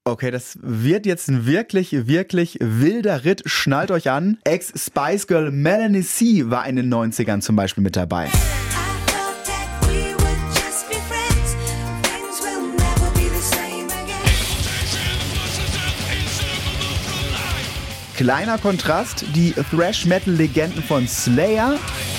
Okay, das wird jetzt ein wirklich, wirklich wilder Ritt. Schnallt euch an. Ex-Spice Girl Melanie C. war in den 90ern zum Beispiel mit dabei. Kleiner Kontrast, die Thrash-Metal-Legenden von Slayer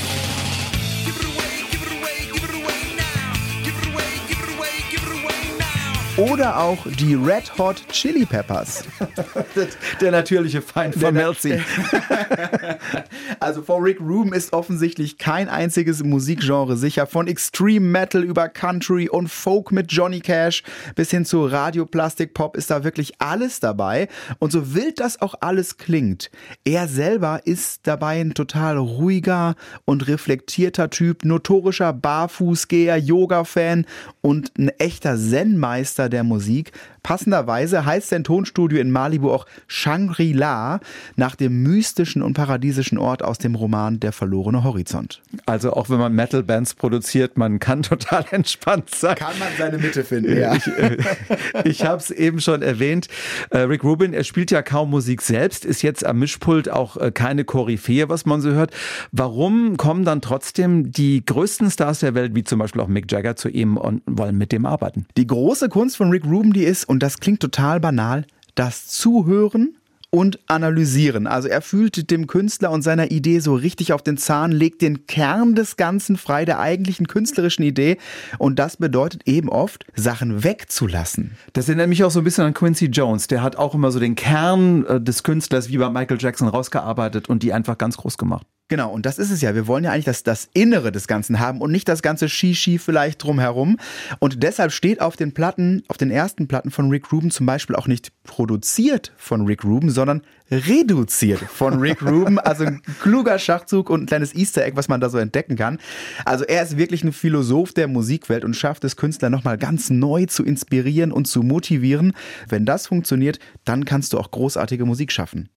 oder auch die Red Hot Chili Peppers. Der natürliche Feind von Mel C. Also vor Rick Rubin ist offensichtlich kein einziges Musikgenre sicher. Von Extreme Metal über Country und Folk mit Johnny Cash bis hin zu Radio-Plastik-Pop ist da wirklich alles dabei. Und so wild das auch alles klingt, er selber ist dabei ein total ruhiger und reflektierter Typ, notorischer Barfußgeher, Yoga-Fan und ein echter Zen-Meister der Musik. Passenderweise heißt sein Tonstudio in Malibu auch Shangri-La, nach dem mystischen und paradiesischen Ort aus dem Roman Der verlorene Horizont. Also auch wenn man Metal-Bands produziert, man kann total entspannt sein. Kann man seine Mitte finden, ja. Ich habe es eben schon erwähnt. Rick Rubin, er spielt ja kaum Musik selbst, ist jetzt am Mischpult auch keine Koryphäe, was man so hört. Warum kommen dann trotzdem die größten Stars der Welt, wie zum Beispiel auch Mick Jagger, zu ihm und wollen mit dem arbeiten? Die große Kunst von Rick Rubin, die ist, und das klingt total banal, das Zuhören und Analysieren. Also er fühlt dem Künstler und seiner Idee so richtig auf den Zahn, legt den Kern des Ganzen frei, der eigentlichen künstlerischen Idee. Und das bedeutet eben oft, Sachen wegzulassen. Das erinnert mich auch so ein bisschen an Quincy Jones. Der hat auch immer so den Kern des Künstlers wie bei Michael Jackson rausgearbeitet und die einfach ganz groß gemacht. Genau, und das ist es ja. Wir wollen ja eigentlich das Innere des Ganzen haben und nicht das ganze Shishi vielleicht drumherum. Und deshalb steht auf den ersten Platten von Rick Rubin zum Beispiel auch nicht produziert von Rick Rubin, sondern reduziert von Rick Rubin. Also ein kluger Schachzug und ein kleines Easter Egg, was man da so entdecken kann. Also er ist wirklich ein Philosoph der Musikwelt und schafft es, Künstler nochmal ganz neu zu inspirieren und zu motivieren. Wenn das funktioniert, dann kannst du auch großartige Musik schaffen.